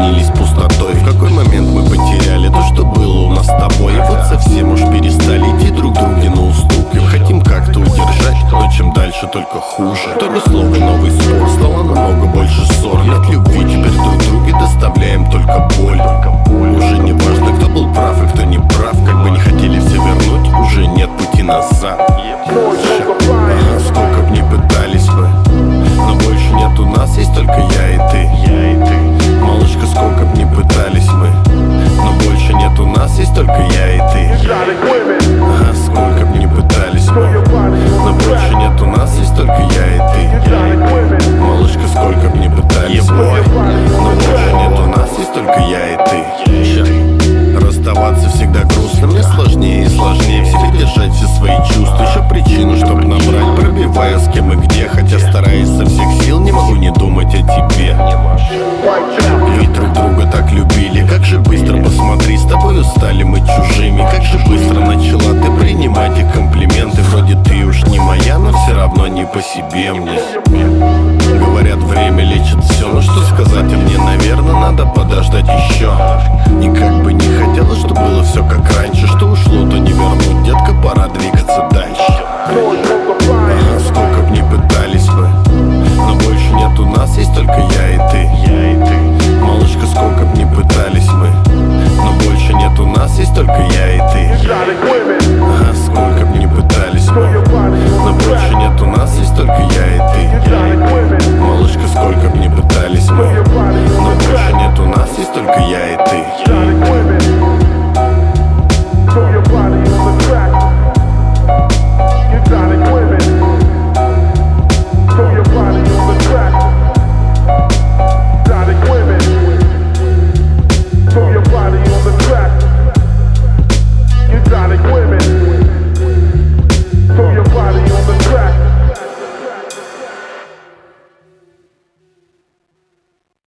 наполнились пустотой. В какой момент мы потеряли то, что было у нас с тобой. И вот совсем уж перестали идти друг друге на уступки. Хотим как-то удержать, но чем дальше, только хуже. То ни слова, новый спор, стало намного больше ссор. Нет любви, теперь друг друге доставляем только боль. Уже не важно, кто был прав и кто не прав. Как бы не хотели все вернуть, уже нет пути назад. Сколько б ни пытались мы, но больше нет у нас, есть только я и ты. Малышка, сколько б ни пытались мы, но больше нет у нас, есть только я и ты. Сколько б ни пытались мы, но больше нет у нас, есть только я и ты. Малышка, сколько б ни пытались мы, но больше нет у нас, есть только я и ты. Расставаться всегда грустно, мне сложнее и сложнее в себе держать все свои чувства. Еще причину, чтоб набрать, пробивая с кем и где. Хотя стараясь со всех сил, не могу не думать о тебе. Ведь друг друга так любили. Как же быстро, посмотри, с тобою стали мы чужими. Как же быстро начала ты принимать их комплименты. Вроде ты уж не моя, но все равно не по себе мне.